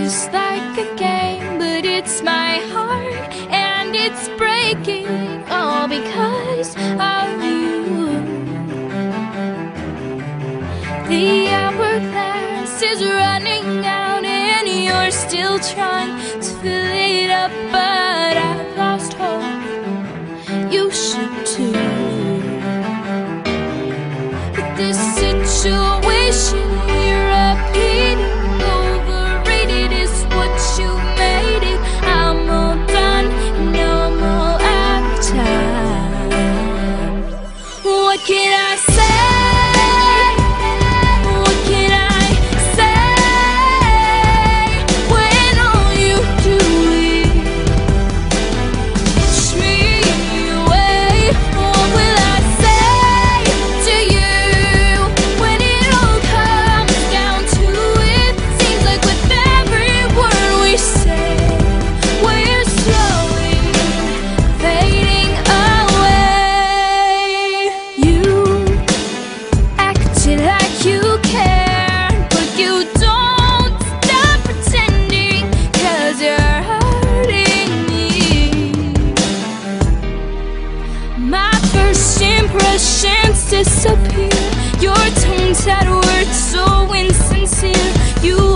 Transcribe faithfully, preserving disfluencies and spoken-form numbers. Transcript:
seems like a game, but it's my heart and it's breaking, all because of you. The hourglass is running out and you're still trying to fill it up, but I've lost hope, you should too. But this situation we're repeating, overrated is what you made it. I'm all done, no more appetite. What can I say? Impressions disappear. Your tongue-tied words so insincere. You